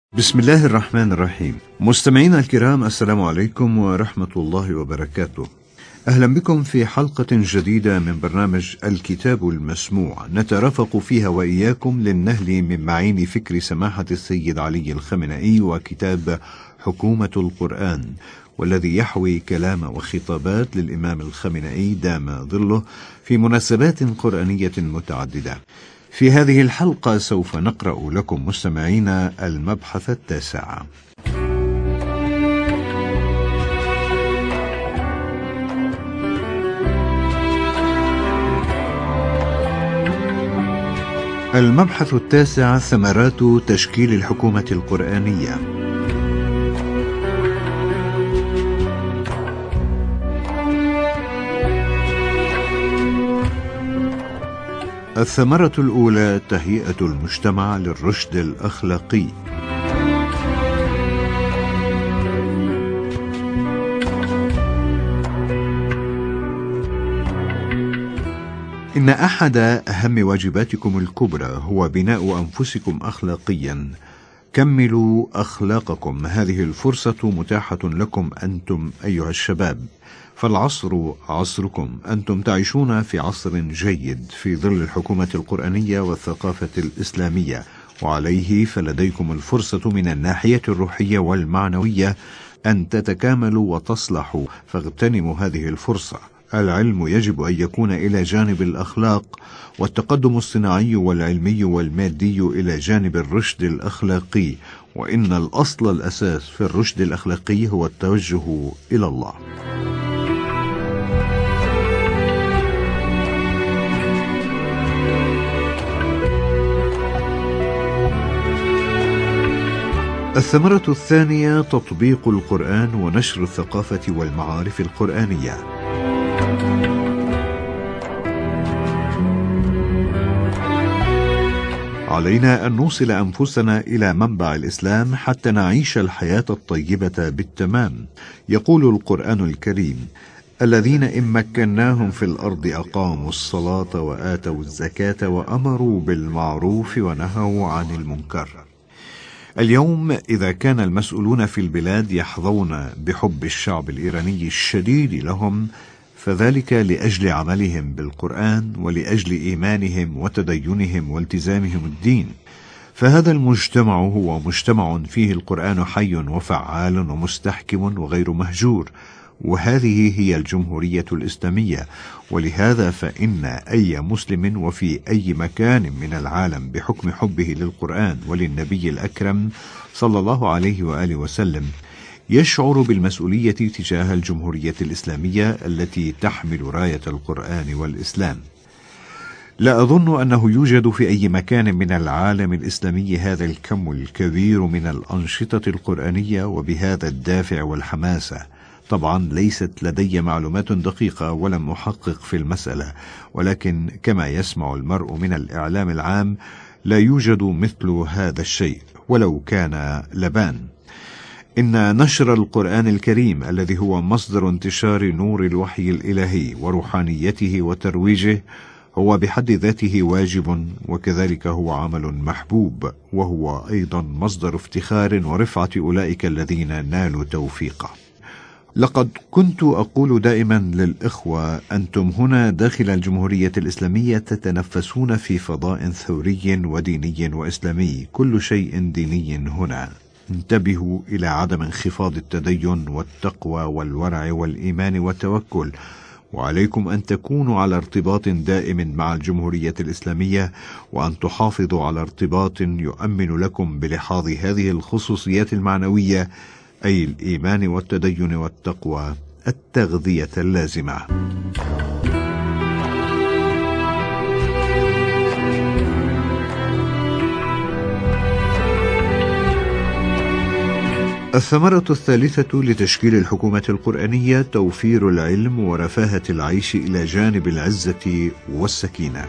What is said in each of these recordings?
بسم الله الرحمن الرحيم. مستمعينا الكرام، السلام عليكم ورحمة الله وبركاته. أهلا بكم في حلقة جديدة من برنامج الكتاب المسموع، نترافق فيها وإياكم للنهل من معين فكر سماحة السيد علي الخامنئي وكتاب حكومة القرآن، والذي يحوي كلام وخطابات للإمام الخامنئي دام ظله في مناسبات قرآنية متعددة. في هذه الحلقة سوف نقرأ لكم مستمعينا المبحث التاسع. المبحث التاسع: ثمرات تشكيل الحكومة القرآنية. الثمرة الأولى: تهيئة المجتمع للرشد الأخلاقي. إن أحد أهم واجباتكم الكبرى هو بناء أنفسكم أخلاقيا. كملوا أخلاقكم، هذه الفرصة متاحة لكم أنتم أيها الشباب، فالعصر عصركم، أنتم تعيشون في عصر جيد في ظل الحكومة القرآنية والثقافة الإسلامية، وعليه فلديكم الفرصة من الناحية الروحية والمعنوية أن تتكاملوا وتصلحوا، فاغتنموا هذه الفرصة. العلم يجب أن يكون إلى جانب الأخلاق، والتقدم الصناعي والعلمي والمادي إلى جانب الرشد الأخلاقي، وإن الأصل الأساس في الرشد الأخلاقي هو التوجه إلى الله. الثمرة الثانية: تطبيق القرآن ونشر الثقافة والمعارف القرآنية. علينا أن نوصل أنفسنا إلى منبع الإسلام حتى نعيش الحياة الطيبة بالتمام. يقول القرآن الكريم: الذين إن مكناهم في الأرض أقاموا الصلاة وآتوا الزكاة وأمروا بالمعروف ونهوا عن المنكر. اليوم إذا كان المسؤولون في البلاد يحظون بحب الشعب الإيراني الشديد لهم، فذلك لأجل عملهم بالقرآن ولأجل إيمانهم وتدينهم والتزامهم الدين. فهذا المجتمع هو مجتمع فيه القرآن حي وفعال ومستحكم وغير مهجور، وهذه هي الجمهورية الإسلامية. ولهذا فإن أي مسلم وفي أي مكان من العالم بحكم حبه للقرآن وللنبي الأكرم صلى الله عليه وآله وسلم يشعر بالمسؤولية تجاه الجمهورية الإسلامية التي تحمل راية القرآن والإسلام. لا أظن أنه يوجد في أي مكان من العالم الإسلامي هذا الكم الكبير من الأنشطة القرآنية وبهذا الدافع والحماسة. طبعا ليست لدي معلومات دقيقة ولم أحقق في المسألة، ولكن كما يسمع المرء من الإعلام العام لا يوجد مثل هذا الشيء ولو كان لبان. إن نشر القرآن الكريم الذي هو مصدر انتشار نور الوحي الإلهي وروحانيته وترويجه هو بحد ذاته واجب، وكذلك هو عمل محبوب، وهو أيضا مصدر افتخار ورفعة أولئك الذين نالوا توفيقه. لقد كنت أقول دائما للإخوة: أنتم هنا داخل الجمهورية الإسلامية تتنفسون في فضاء ثوري وديني وإسلامي، كل شيء ديني هنا. انتبهوا إلى عدم انخفاض التدين والتقوى والورع والإيمان والتوكل، وعليكم أن تكونوا على ارتباط دائم مع الجمهورية الإسلامية، وأن تحافظوا على ارتباط يؤمن لكم بلحاظ هذه الخصوصيات المعنوية، أي الإيمان والتدين والتقوى، التغذية اللازمة. الثمرة الثالثة لتشكيل الحكومة القرآنية: توفير العلم ورفاهة العيش إلى جانب العزة والسكينة.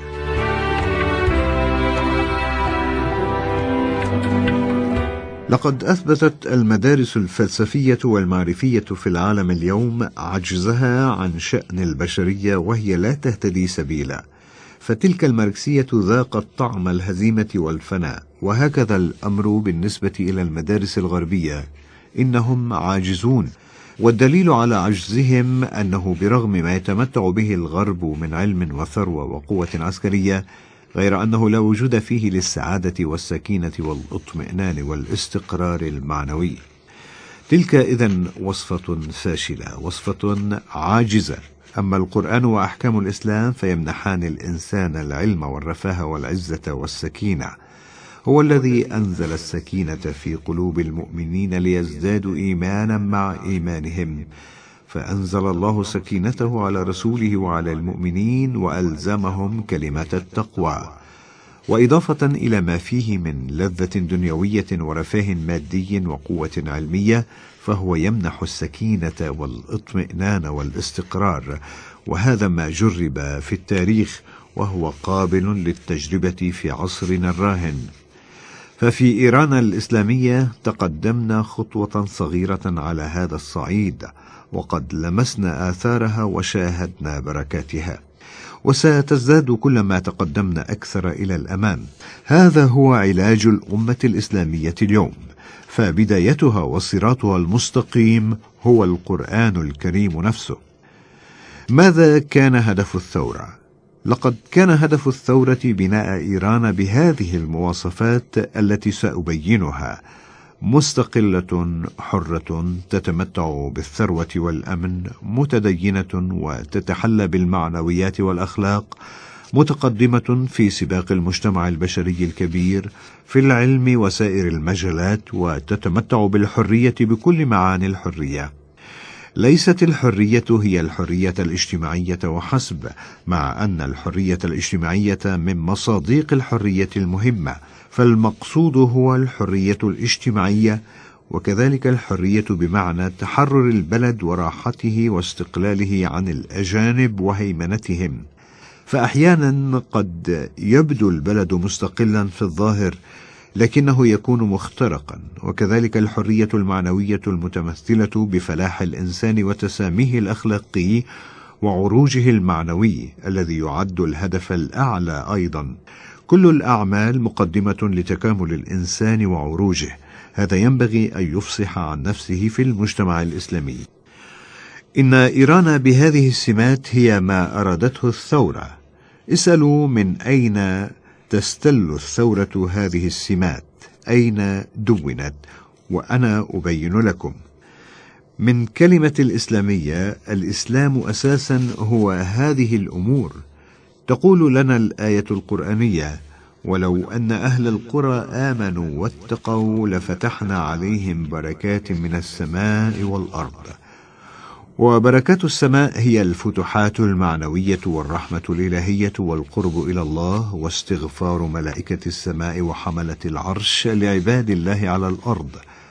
لقد أثبتت المدارس الفلسفية والمعرفية في العالم اليوم عجزها عن شأن البشرية، وهي لا تهتدي سبيلا. فتلك الماركسية ذاقت طعم الهزيمة والفناء، وهكذا الأمر بالنسبة إلى المدارس الغربية، إنهم عاجزون، والدليل على عجزهم أنه برغم ما يتمتع به الغرب من علم وثروة وقوة عسكرية، غير أنه لا وجود فيه للسعادة والسكينة والاطمئنان والاستقرار المعنوي. تلك إذن وصفة فاشلة، وصفة عاجزة. أما القرآن وأحكام الإسلام فيمنحان الإنسان العلم والرفاه والعزة والسكينة. هو الذي أنزل السكينة في قلوب المؤمنين ليزدادوا إيمانا مع إيمانهم، فأنزل الله سكينته على رسوله وعلى المؤمنين وألزمهم كلمة التقوى. وإضافة إلى ما فيه من لذة دنيوية ورفاه مادي وقوة علمية، فهو يمنح السكينة والاطمئنان والاستقرار، وهذا ما جرب في التاريخ وهو قابل للتجربة في عصرنا الراهن. ففي إيران الإسلامية تقدمنا خطوة صغيرة على هذا الصعيد، وقد لمسنا آثارها وشاهدنا بركاتها، وستزداد كلما تقدمنا أكثر إلى الأمام. هذا هو علاج الأمة الإسلامية اليوم، فبدايتها وصراطها المستقيم هو القرآن الكريم نفسه. ماذا كان هدف الثورة؟ لقد كان هدف الثورة بناء إيران بهذه المواصفات التي سأبينها: مستقلة حرة تتمتع بالثروة والأمن، متدينة وتتحلى بالمعنويات والأخلاق، متقدمة في سباق المجتمع البشري الكبير في العلم وسائر المجالات، وتتمتع بالحرية بكل معاني الحرية. ليست الحرية هي الحرية الاجتماعية وحسب، مع أن الحرية الاجتماعية من مصادق الحرية المهمة، فالمقصود هو الحرية الاجتماعية، وكذلك الحرية بمعنى تحرر البلد وراحته واستقلاله عن الأجانب وهيمنتهم. فأحيانا قد يبدو البلد مستقلا في الظاهر، لكنه يكون مخترقا. وكذلك الحرية المعنوية المتمثلة بفلاح الإنسان وتساميه الأخلاقي وعروجه المعنوي الذي يعد الهدف الأعلى أيضا. كل الأعمال مقدمة لتكامل الإنسان وعروجه، هذا ينبغي أن يفصح عن نفسه في المجتمع الإسلامي. إن إيران بهذه السمات هي ما أرادته الثورة. اسألوا من أين تستل الثورة هذه السمات، أين دونت، وأنا أبين لكم. من كلمة الإسلامية. الإسلام أساسا هو هذه الأمور. تقول لنا الآية القرآنية: ولو أن أهل القرى آمنوا واتقوا لفتحنا عليهم بركات من السماء والأرض. وبركات السماء هي الفتوحات المعنوية والرحمة الإلهية والقرب إلى الله واستغفار ملائكة السماء وحملة العرش لعباد الله على الأرض.